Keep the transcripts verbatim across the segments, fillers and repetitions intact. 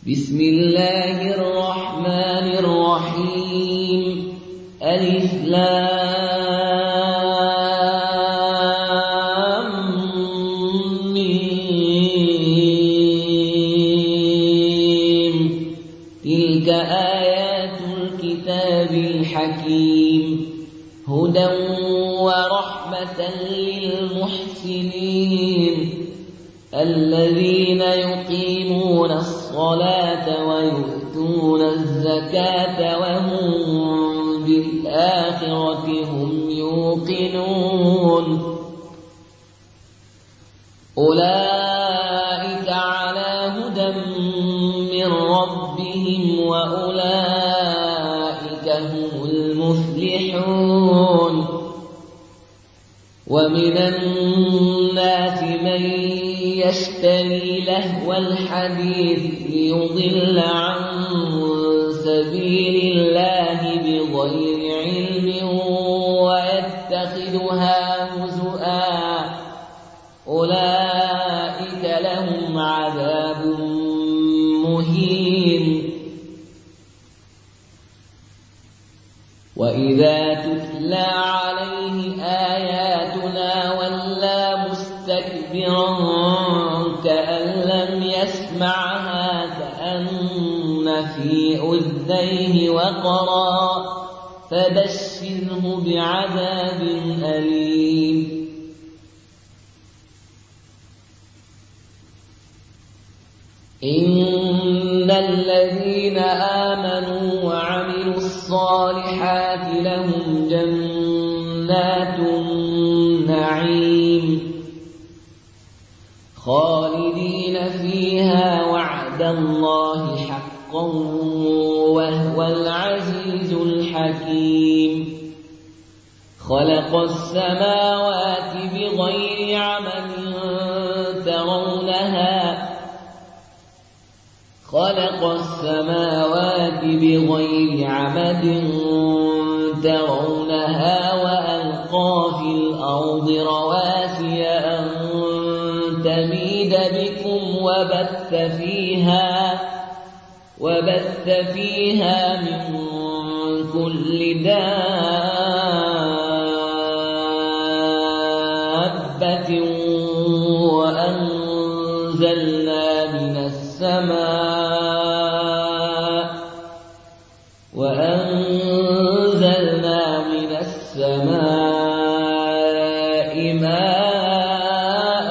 بسم الله الرحمن الرحيم ألف لام ميم تلك آيات الكتاب الحكيم هدى ورحمة للمحسنين الذين يقيمون الصلاة ويؤتون الزكاة وهم بالآخرة هم يوقنون أولئك على هدى من ربهم وأولئك هم المفلحون ومن الناس من يشتري لهو الحديث ليضل عن سبيل الله بغير علم ويتخذها هزؤا أولئك لهم عذاب مهين وإذا تتلى عليه آياتنا ولى مستكبرا كأن لم يسمعها كأن في أذنيه وقرا فبشره بعذاب أليم إن الذين آمنوا وعملوا الصالحات لهم جنات النعيم خالدين فيها وعد الله حقا وهو العزيز الحكيم خلق السماوات بغير عمد ترونها خلق السماوات بغير عمد ترونها وألقى في الأرض رواسي أن تميد بكم وبث فيها وبث فيها من كل دابة وأنزلنا من السماء وأنزلنا من السماء ماء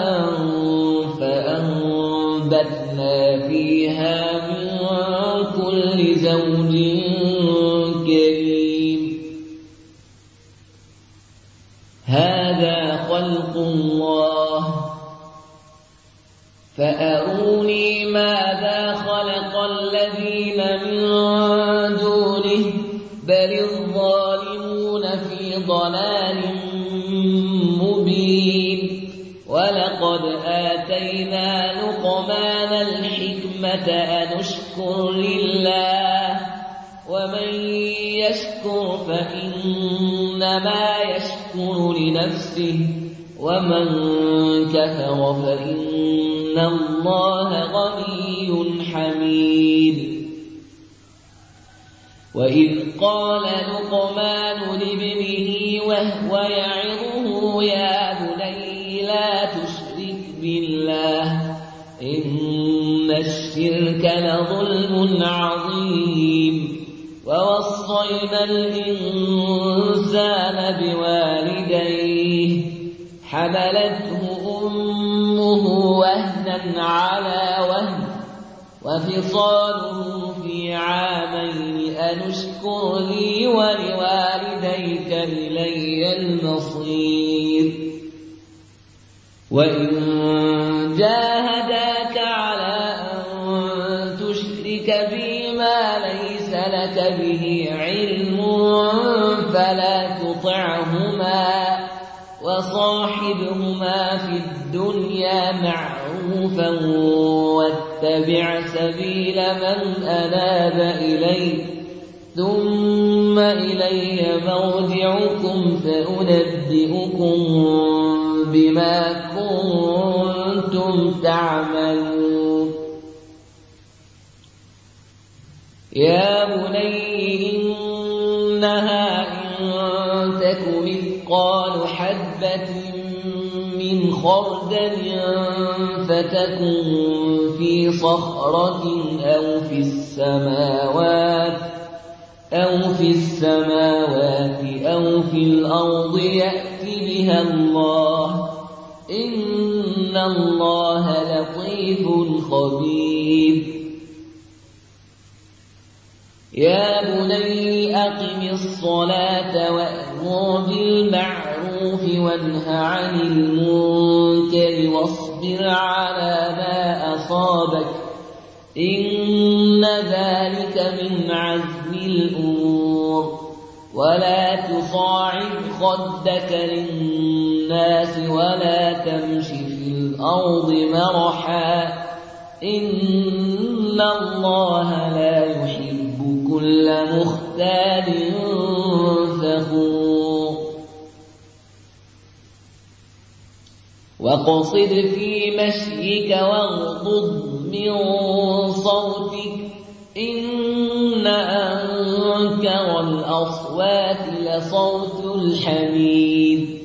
فأنبتنا فيها من كل زوج كريم هذا خلق الله فأروني ماذا خلق الذين من دونه بل الظالمون في ضلال مبين ولقد آتينا لقمان الحكمة أن اشكر لله ومن يشكر فإنما يشكر لنفسه ومن كفر فإن الله غني حميد وإذ قال لقمان لابنه وهو يعظه يا بني لا تشرك بالله إن الشرك لظلم عظيم ووصينا الإنسان بوالديه حملته أمه وهنا على وهن وفصاله في عامين أن اشكر لي ولوالديك إلي المصير وإن جاهداك على أن تشرك بي ما ليس لك به علم فلا تطعهما وصاحبهما في الدنيا معروفا واتبع سبيل من أناب إلي ثم إلي مرجعكم فأنبئكم بما كنتم تعملون يا بني إنها إن تك مثقال حبة من خردل فتكن في صخرة أو في السماوات أو في السماوات أو في الأرض يأت بها الله إن الله لطيف خبير يا بني أقم الصلاة وأمر بالمعروف وانه عن المنكر واصبر على ما أصابك إن ذلك من عزم الأمور ولا تصاعد خدك للناس ولا تمش في الأرض مرحا إن الله لا يحب كل مختال فخور واقصد في مشيك واغضض من صوتك إن أنكر الأصوات لصوت الحمير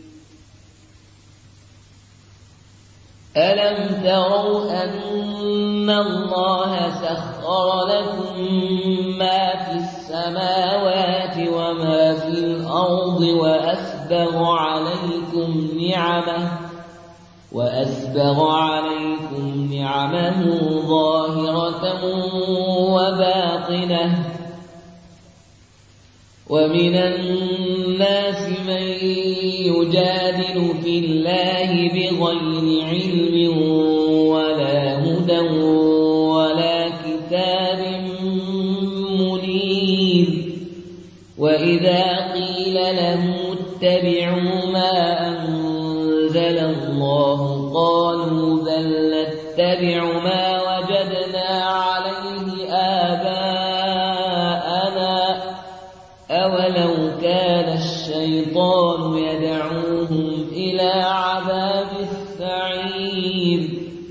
ألم تروا أن الله سخر لكم ما في السماوات وما في الأرض وأسبغ عليكم نعمه وأسبغ عليكم نعمه ظاهرة وباطنة ومن الناس من يجادل في الله بغير علم ولا هدى ولا كتاب منير وإذا قيل له اتبعوا ما أنزل الله قالوا بل نتبع ما وجدنا عليه آباءنا أولو كان الشيطان يدعوهم إلى عذاب السعير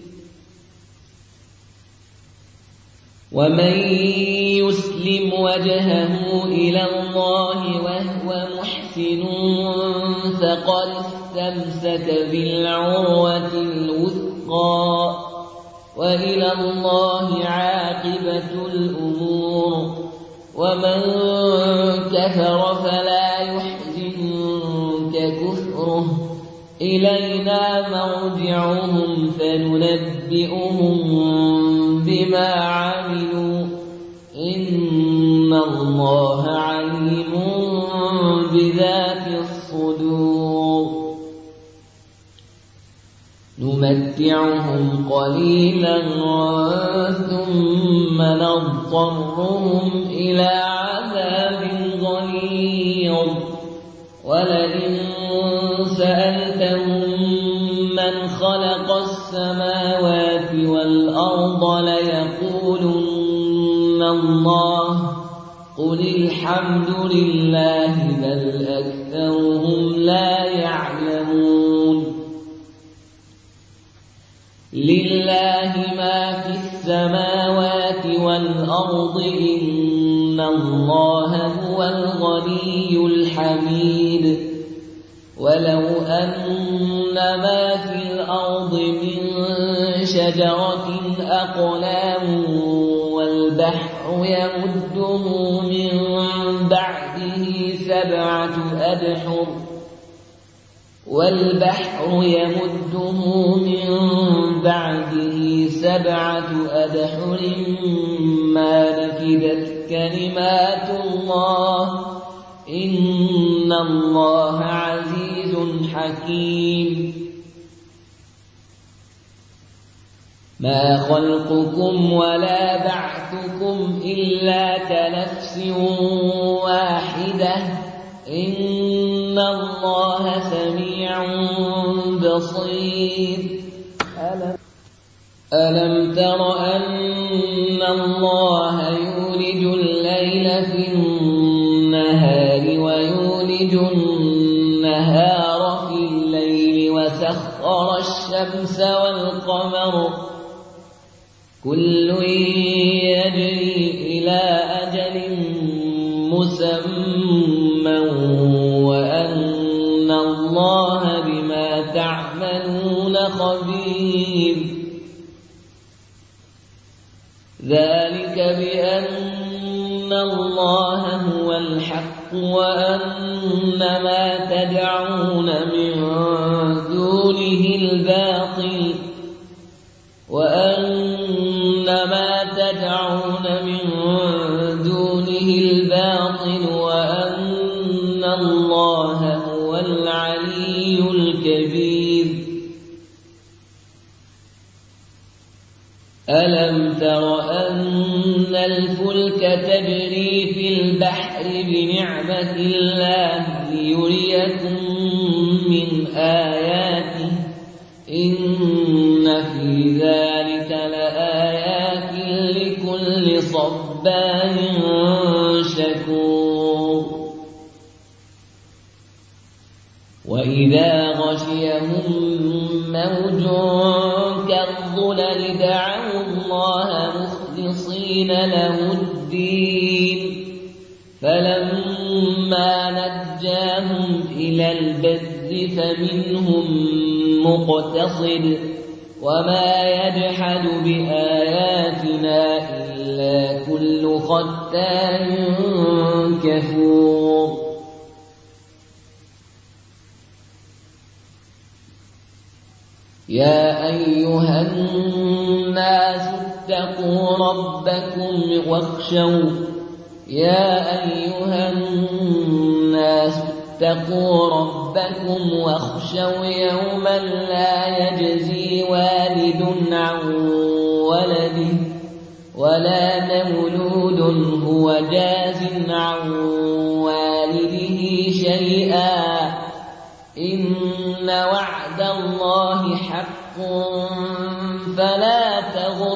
ومن يسلم وجهه إلى الله وهو محسن فقد استمسك بالعروة الوثقى وإلى الله عاقبة الأمور ومن كفر فلا يحزنك كفره إلينا مرجعهم فننبئهم بما عملوا إن الله عليم بذات الصدور نمتعهم قليلا ثم نضطرهم إلى عذاب غليظ ولئن سألتهم من خلق السماوات والأرض ليقولن الله قل الحمد لله بل أكثرهم لا يعلمون لله ما في السماوات والأرض إن الله هو الغني الحميد ولو أن ما في الأرض من شجرة أقلام والبحر يمده من بعده سبعة أبحر والبحر يمده من بعده سبعة أبحر ما نفدت كلمات الله إن الله عزيز حكيم ما خلقكم ولا بعثكم إلا كنفس واحدة إن الله سميع بصير ألم, ألم تر أن الله يولج الليل في النهار ويولج النهار في الليل وسخر الشمس والقمر كل يجري إلى مسمى وأن الله بما تعملون خبير. ذلك بأن الله هو الحق وأن ما تدعون من دونه الباطل وأن ما تدعون من دونه الباطل وأن الله هو العلي الكبير. ألم تر أن الفلك تجري في البحر بنعمة الله ليريكم من آياته إن في ذلك لآيات لكل صبار شكور. وإذا غشيهم موج كالظلل دعوا الله مخلصين له الدين فلما نجاهم إلى البر فمنهم مقتصد وما يجحد بآياتنا إلا كل ختان كفور. يا أيها الناس اتقوا ربكم واخشوا يا أيها الناس اتقوا ربكم واخشوا يوما لا يجزي والد عن ولده ولا مولود هو جاز عن والده شيئا إن وعد الله حق فلا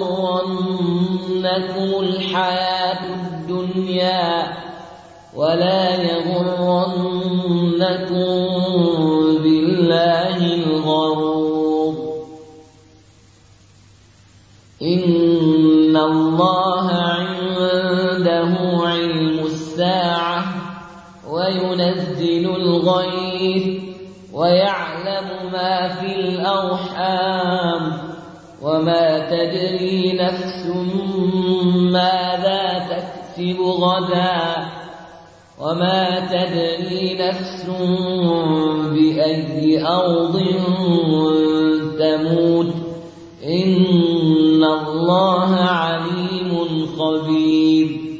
تغرنكم الحياة الدنيا ولا يغرنكم بالله الغرور. إن الله عنده علم الساعة وينزل الغيث ويعلم ما في الأرحام وما تدري نفس ماذا تكسب غدا وما تدري نفس بأي أرض تموت إن الله عليم خبير.